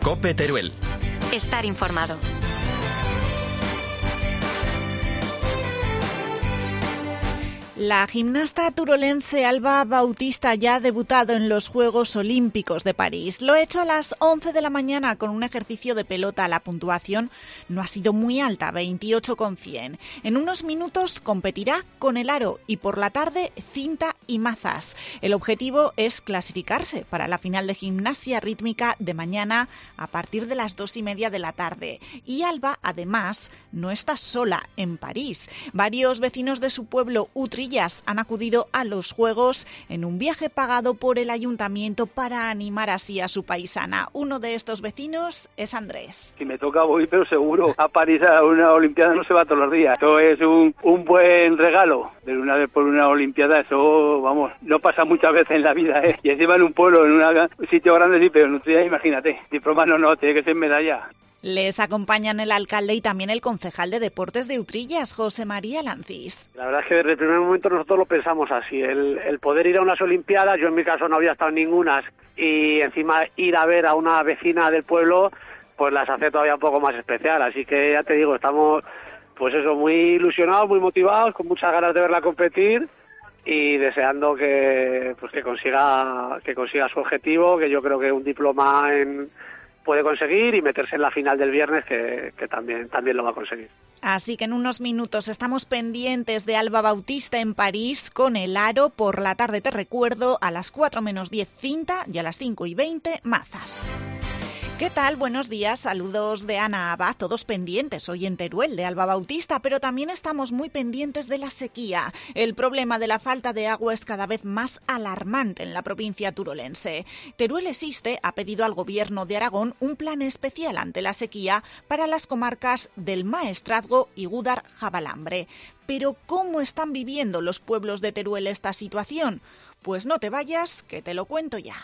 COPE Teruel. Estar informado. La gimnasta turolense Alba Bautista ya ha debutado en los Juegos Olímpicos de París. Lo ha hecho a las 11 de la mañana con un ejercicio de pelota. La puntuación no ha sido muy alta, 28,100. En unos minutos competirá con el aro y por la tarde cinta y mazas. El objetivo es clasificarse para la final de gimnasia rítmica de mañana a partir de las 2:30 de la tarde. Y Alba, además, no está sola en París. Varios vecinos de su pueblo, Utrillas, han acudido a los Juegos en un viaje pagado por el ayuntamiento para animar así a su paisana. Uno de estos vecinos es Andrés. Si me toca voy, pero seguro. A París a una olimpiada no se va todos los días. Esto es un buen regalo. De una vez por una olimpiada, eso, vamos, no pasa muchas veces en la vida, ¿eh? Y encima en un pueblo, en un sitio grande, sí, pero en Utrillas, imagínate. Diploma no, tiene que ser medalla. Les acompañan el alcalde y también el concejal de Deportes de Utrillas, José María Lancis. La verdad es que desde el primer momento nosotros lo pensamos así, el poder ir a unas olimpiadas, yo en mi caso no había estado en ninguna, y encima ir a ver a una vecina del pueblo, pues las hace todavía un poco más especial, así que ya te digo, estamos pues eso, muy ilusionados, muy motivados, con muchas ganas de verla competir y deseando que consiga su objetivo, que yo creo que un diploma puede conseguir y meterse en la final del viernes, que también lo va a conseguir. Así que en unos minutos estamos pendientes de Alba Bautista en París con el aro. Por la tarde, te recuerdo, a las 4 menos 10 cinta y a las 5:20 mazas. ¿Qué tal? Buenos días, saludos de Ana Abad, todos pendientes hoy en Teruel de Alba Bautista, pero también estamos muy pendientes de la sequía. El problema de la falta de agua es cada vez más alarmante en la provincia turolense. Teruel Existe ha pedido al Gobierno de Aragón un plan especial ante la sequía para las comarcas del Maestrazgo y Gúdar-Jabalambre. Pero ¿cómo están viviendo los pueblos de Teruel esta situación? Pues no te vayas, que te lo cuento ya.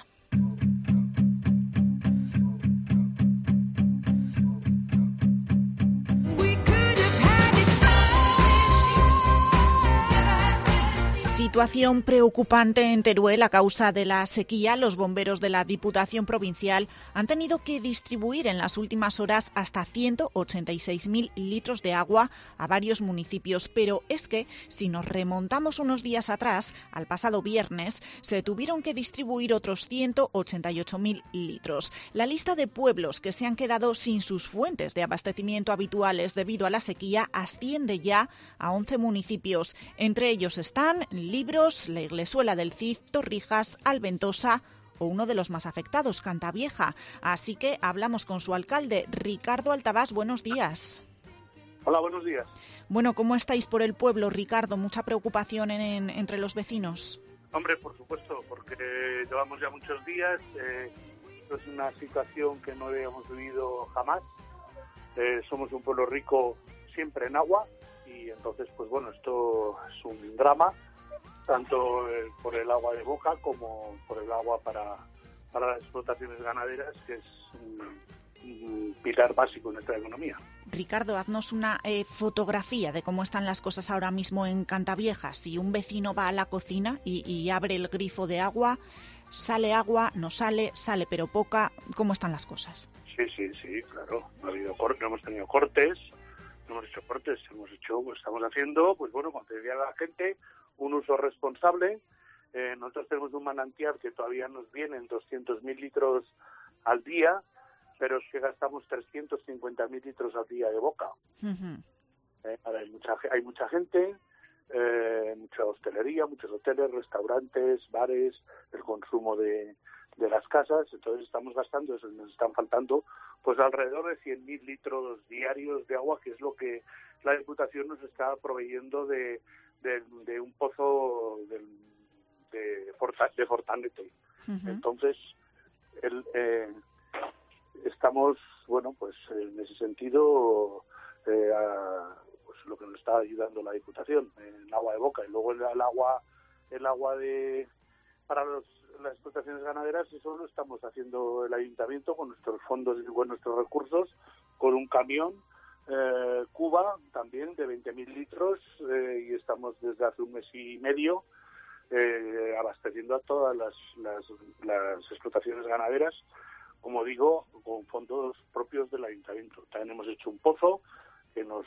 Situación preocupante en Teruel a causa de la sequía. Los bomberos de la Diputación Provincial han tenido que distribuir en las últimas horas hasta 186.000 litros de agua a varios municipios. Pero es que, si nos remontamos unos días atrás, al pasado viernes, se tuvieron que distribuir otros 188.000 litros. La lista de pueblos que se han quedado sin sus fuentes de abastecimiento habituales debido a la sequía asciende ya a 11 municipios. Entre ellos están Libros, la Iglesuela del Cid, Torrijas, Alventosa o uno de los más afectados, Cantavieja. Así que hablamos con su alcalde, Ricardo Altabás. Buenos días. Hola, buenos días. Bueno, ¿cómo estáis por el pueblo, Ricardo? ¿Mucha preocupación entre los vecinos? Hombre, por supuesto, porque llevamos ya muchos días. Esto es una situación que no habíamos vivido jamás. Somos un pueblo rico siempre en agua y entonces, pues bueno, esto es un drama, tanto por el agua de boca como por el agua para las explotaciones ganaderas, que es un pilar básico en nuestra economía. Ricardo, haznos una fotografía de cómo están las cosas ahora mismo en Cantavieja. Si un vecino va a la cocina y abre el grifo de agua, ¿sale agua? ¿No sale? ¿Sale pero poca? ¿Cómo están las cosas? Sí, claro. No hemos tenido cortes, estamos haciendo, pues bueno, como te decía la gente, un uso responsable. Nosotros tenemos un manantial que todavía nos vienen 200.000 litros al día, pero es que gastamos 350.000 litros al día de boca. Uh-huh. Ahora hay mucha gente, mucha hostelería, muchos hoteles, restaurantes, bares, el consumo de las casas, entonces estamos gastando eso, nos están faltando pues alrededor de 100.000 litros diarios de agua, que es lo que la Diputación nos está proveyendo de un pozo de Fortanete. Uh-huh. Entonces estamos, bueno, pues en ese sentido pues lo que nos está ayudando la Diputación en agua de boca, y luego el agua para las explotaciones ganaderas, eso lo estamos haciendo el ayuntamiento con nuestros fondos y con nuestros recursos, con un camión Cuba también de 20.000 litros, y estamos desde hace un mes y medio abasteciendo a todas las explotaciones ganaderas como digo, con fondos propios del ayuntamiento. También hemos hecho un pozo que nos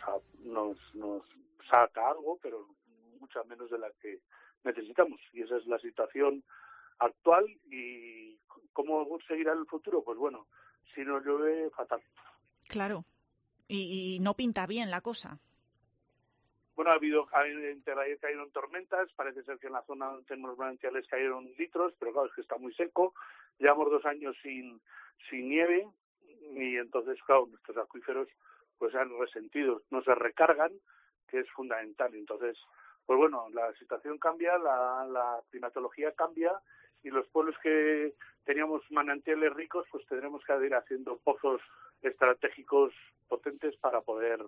saca algo, pero mucha menos de la que necesitamos. Y esa es la situación actual. ¿Y cómo seguirá el futuro? Pues bueno, si no llueve, fatal. Claro. Y no pinta bien la cosa. Bueno, cayeron tormentas, parece ser que en la zona donde tenemos manantiales cayeron litros, pero claro, es que está muy seco. Llevamos 2 años sin nieve y entonces, claro, nuestros acuíferos pues se han resentido, no se recargan, que es fundamental. Entonces, pues bueno, la situación cambia, la climatología cambia y los pueblos que teníamos manantiales ricos, pues tendremos que ir haciendo pozos estratégicos potentes para poder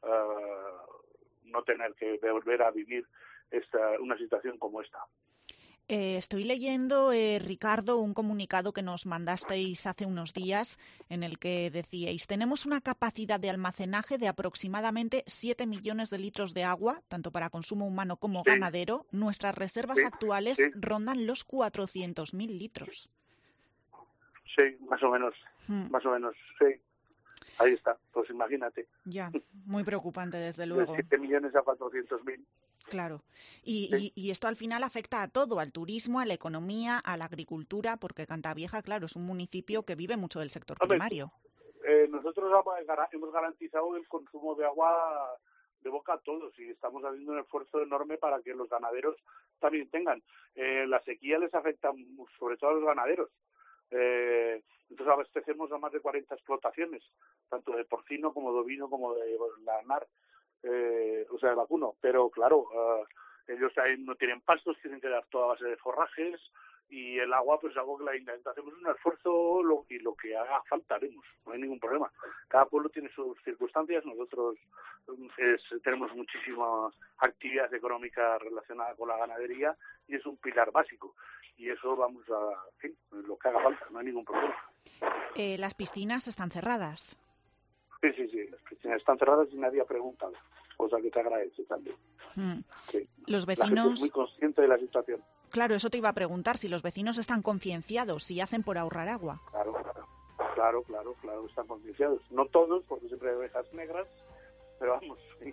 no tener que volver a vivir una situación como esta. Estoy leyendo, Ricardo, un comunicado que nos mandasteis hace unos días en el que decíais: tenemos una capacidad de almacenaje de aproximadamente 7 millones de litros de agua, tanto para consumo humano como ganadero. Nuestras reservas actuales rondan los 400.000 litros. Sí, más o menos, sí. Ahí está, pues imagínate. Ya, muy preocupante desde luego. De 7 millones a 400.000. Claro. Y esto al final afecta a todo, al turismo, a la economía, a la agricultura, porque Cantavieja, claro, es un municipio que vive mucho del sector primario. Nosotros hemos garantizado el consumo de agua de boca a todos y estamos haciendo un esfuerzo enorme para que los ganaderos también tengan. La sequía les afecta sobre todo a los ganaderos. Entonces abastecemos a más de 40 explotaciones, tanto de porcino como de ovino como de lanar, o sea, de vacuno. Pero claro, ellos ahí no tienen pastos, tienen que dar toda base de forrajes y el agua, pues algo que la Ayuntamiento hacemos un esfuerzo y lo que haga falta haremos, no hay ningún problema. Cada pueblo tiene sus circunstancias, nosotros tenemos muchísima actividad económica relacionada con la ganadería y es un pilar básico. Y eso vamos en fin, lo que haga falta, no hay ningún problema. ¿Las piscinas están cerradas? Sí, las piscinas están cerradas y nadie ha preguntado, cosa que te agradece también. Sí. Los vecinos... La gente es muy consciente de la situación. Claro, eso te iba a preguntar, si los vecinos están concienciados, si hacen por ahorrar agua. Claro, están concienciados. No todos, porque siempre hay ovejas negras, pero vamos, sí.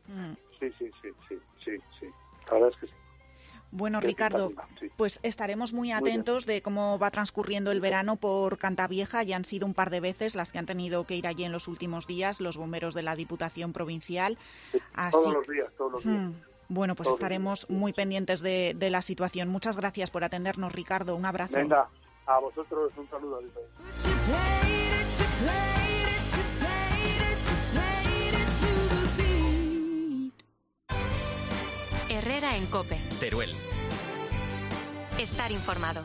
Sí. La verdad es que sí. Bueno, Ricardo, pues estaremos muy atentos de cómo va transcurriendo el verano por Cantavieja. Ya han sido un par de veces las que han tenido que ir allí en los últimos días los bomberos de la Diputación Provincial. Todos los días. Bueno, pues estaremos muy pendientes de la situación. Muchas gracias por atendernos, Ricardo. Un abrazo. Venga, a vosotros un saludo. Herrera en COPE. Teruel. Estar informado.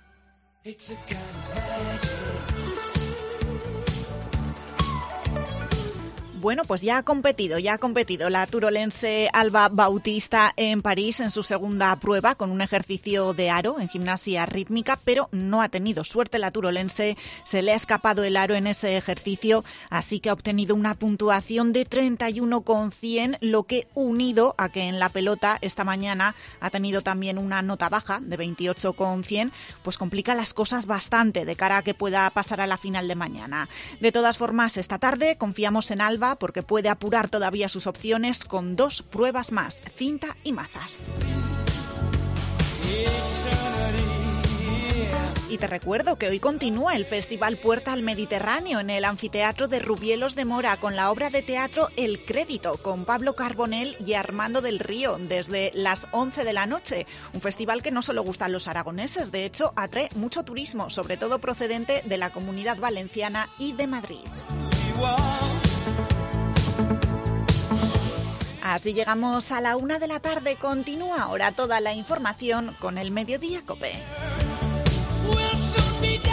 Bueno, pues ya ha competido la turolense Alba Bautista en París en su segunda prueba con un ejercicio de aro en gimnasia rítmica, pero no ha tenido suerte la turolense, se le ha escapado el aro en ese ejercicio, así que ha obtenido una puntuación de 31,100, lo que unido a que en la pelota esta mañana ha tenido también una nota baja de 28,100, pues complica las cosas bastante de cara a que pueda pasar a la final de mañana. De todas formas, esta tarde confiamos en Alba porque puede apurar todavía sus opciones con 2 pruebas más, cinta y mazas. Y te recuerdo que hoy continúa el Festival Puerta al Mediterráneo en el Anfiteatro de Rubielos de Mora con la obra de teatro El Crédito, con Pablo Carbonell y Armando del Río, desde las 11 de la noche. Un festival que no solo gusta a los aragoneses, de hecho atrae mucho turismo, sobre todo procedente de la Comunidad Valenciana y de Madrid. Así llegamos a la 1 de la tarde. Continúa ahora toda la información con el Mediodía COPE.